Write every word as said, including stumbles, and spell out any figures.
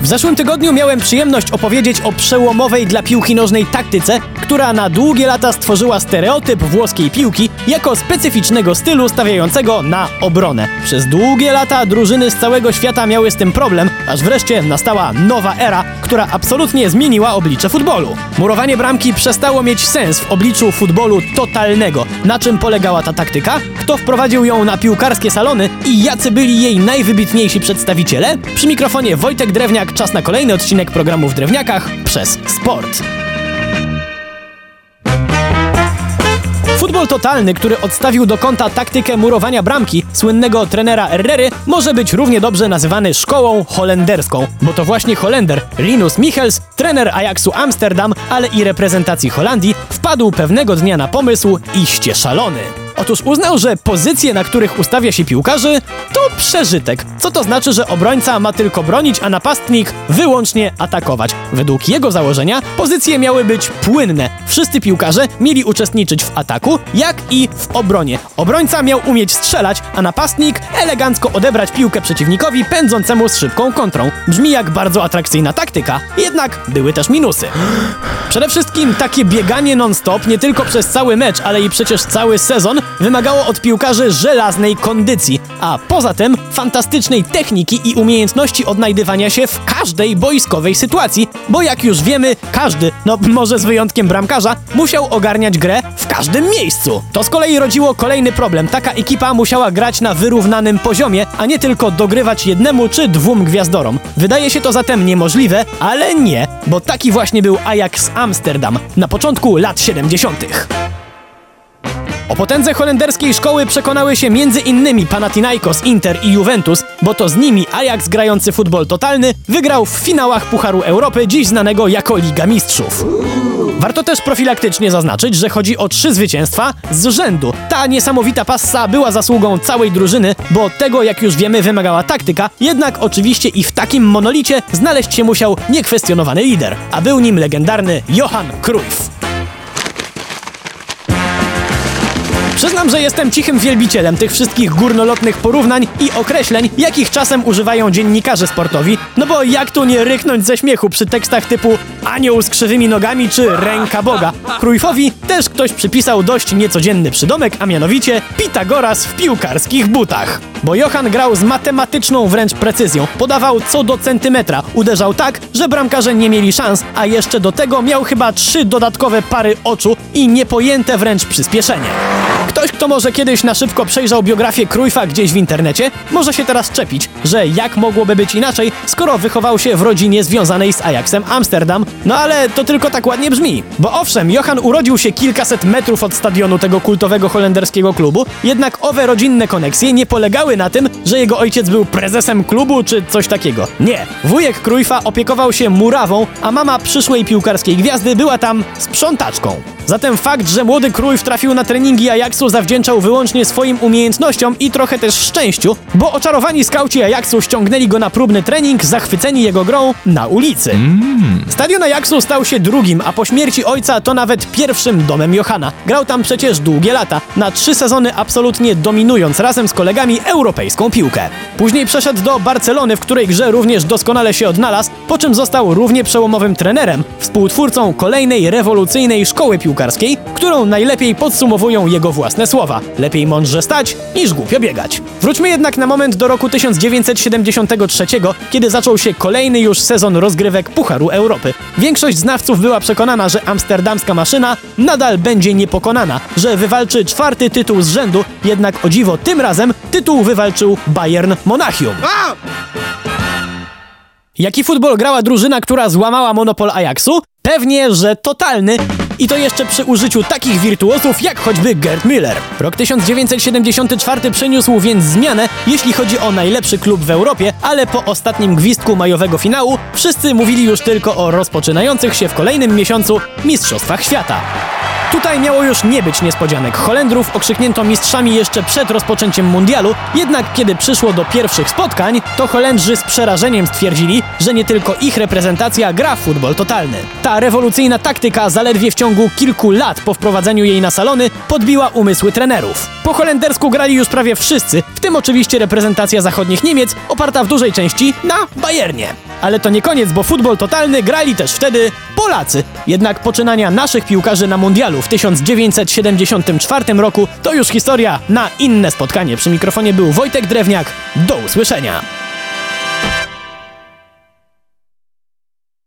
zeszłym tygodniu miałem przyjemność opowiedzieć o przełomowej dla piłki nożnej taktyce, która na długie lata stworzyła stereotyp włoskiej piłki jako specyficznego stylu stawiającego na obronę. Przez długie lata drużyny z całego świata miały z tym problem, aż wreszcie nastała nowa era, która absolutnie zmieniła oblicze futbolu. Murowanie bramki przestało mieć sens w obliczu futbolu totalnego. Na czym polegała ta taktyka? Kto wprowadził ją na piłkarskie salony i jacy byli jej najwybitniejsi przedstawiciele? Przy mikrofonie Wojtek Drewniak, czas na kolejny odcinek programu W Drewniakach przez Sport. Futbol totalny, który odstawił do kąta taktykę murowania bramki słynnego trenera Herrery, może być równie dobrze nazywany szkołą holenderską, bo to właśnie Holender Rinus Michels, trener Ajaxu Amsterdam, ale i reprezentacji Holandii, wpadł pewnego dnia na pomysł iście szalony. Otóż uznał, że pozycje, na których ustawia się piłkarzy, to przeżytek. Co to znaczy, że obrońca ma tylko bronić, a napastnik wyłącznie atakować. Według jego założenia pozycje miały być płynne. Wszyscy piłkarze mieli uczestniczyć w ataku, jak i w obronie. Obrońca miał umieć strzelać, a napastnik elegancko odebrać piłkę przeciwnikowi pędzącemu z szybką kontrą. Brzmi jak bardzo atrakcyjna taktyka, jednak były też minusy. Przede wszystkim takie bieganie non-stop, nie tylko przez cały mecz, ale i przecież cały sezon, wymagało od piłkarzy żelaznej kondycji, a poza tym fantastycznej techniki i umiejętności odnajdywania się w każdej boiskowej sytuacji, bo jak już wiemy, każdy, no może z wyjątkiem bramkarza, musiał ogarniać grę w każdym miejscu. To z kolei rodziło kolejny problem. Taka ekipa musiała grać na wyrównanym poziomie, a nie tylko dogrywać jednemu czy dwóm gwiazdorom. Wydaje się to zatem niemożliwe, ale nie, bo taki właśnie był Ajax Amsterdam na początku lat siedemdziesiątych. O potędze holenderskiej szkoły przekonały się między innymi Panathinaikos, Inter i Juventus, bo to z nimi Ajax grający futbol totalny wygrał w finałach Pucharu Europy, dziś znanego jako Liga Mistrzów. Warto też profilaktycznie zaznaczyć, że chodzi o trzy zwycięstwa z rzędu. Ta niesamowita passa była zasługą całej drużyny, bo tego, jak już wiemy, wymagała taktyka, jednak oczywiście i w takim monolicie znaleźć się musiał niekwestionowany lider, a był nim legendarny Johan Cruyff. Przyznam, że jestem cichym wielbicielem tych wszystkich górnolotnych porównań i określeń, jakich czasem używają dziennikarze sportowi, no bo jak tu nie ryknąć ze śmiechu przy tekstach typu anioł z krzywymi nogami czy ręka Boga. Cruyffowi też ktoś przypisał dość niecodzienny przydomek, a mianowicie Pitagoras w piłkarskich butach. Bo Johan grał z matematyczną wręcz precyzją, podawał co do centymetra, uderzał tak, że bramkarze nie mieli szans, a jeszcze do tego miał chyba trzy dodatkowe pary oczu i niepojęte wręcz przyspieszenie. Ktoś, kto może kiedyś na szybko przejrzał biografię Cruyffa gdzieś w internecie, może się teraz czepić, że jak mogłoby być inaczej, skoro wychował się w rodzinie związanej z Ajaxem Amsterdam, no ale to tylko tak ładnie brzmi. Bo owszem, Johan urodził się kilkaset metrów od stadionu tego kultowego holenderskiego klubu, jednak owe rodzinne koneksje nie polegały na tym, że jego ojciec był prezesem klubu czy coś takiego. Nie. Wujek Cruyffa opiekował się murawą, a mama przyszłej piłkarskiej gwiazdy była tam sprzątaczką. Zatem fakt, że młody Cruyff trafił na treningi Ajaxu, zawdzięczał wyłącznie swoim umiejętnościom i trochę też szczęściu, bo oczarowani skauci Ajaxu ściągnęli go na próbny trening, zachwyceni jego grą na ulicy. Mm. Stadion Ajaxu stał się drugim, a po śmierci ojca to nawet pierwszym domem Johana. Grał tam przecież długie lata, na trzy sezony absolutnie dominując razem z kolegami europejską piłkę. Później przeszedł do Barcelony, w której grze również doskonale się odnalazł, po czym został równie przełomowym trenerem, współtwórcą kolejnej rewolucyjnej szkoły piłkarskiej, którą najlepiej podsumowują jego własne słowa. Lepiej mądrze stać, niż głupio biegać. Wróćmy jednak na moment do roku tysiąc dziewięćset siedemdziesiątego trzeciego, kiedy zaczął się kolejny już sezon rozgrywek Pucharu Europy. Większość znawców była przekonana, że amsterdamska maszyna nadal będzie niepokonana, że wywalczy czwarty tytuł z rzędu, jednak o dziwo tym razem tytuł wywalczył Bayern Monachium. Jaki futbol grała drużyna, która złamała monopol Ajaxu? Pewnie, że totalny. I to jeszcze przy użyciu takich wirtuozów jak choćby Gerd Müller. Rok tysiąc dziewięćset siedemdziesiąty czwarty przyniósł więc zmianę, jeśli chodzi o najlepszy klub w Europie, ale po ostatnim gwizdku majowego finału wszyscy mówili już tylko o rozpoczynających się w kolejnym miesiącu Mistrzostwach Świata. Tutaj miało już nie być niespodzianek. Holendrów okrzyknięto mistrzami jeszcze przed rozpoczęciem mundialu, jednak kiedy przyszło do pierwszych spotkań, to Holendrzy z przerażeniem stwierdzili, że nie tylko ich reprezentacja gra w futbol totalny. Ta rewolucyjna taktyka zaledwie w ciągu kilku lat po wprowadzeniu jej na salony podbiła umysły trenerów. Po holendersku grali już prawie wszyscy, w tym oczywiście reprezentacja zachodnich Niemiec, oparta w dużej części na Bayernie. Ale to nie koniec, bo futbol totalny grali też wtedy Polacy. Jednak poczynania naszych piłkarzy na mundialu w tysiąc dziewięćset siedemdziesiątym czwartym roku to już historia na inne spotkanie. Przy mikrofonie był Wojtek Drewniak. Do usłyszenia.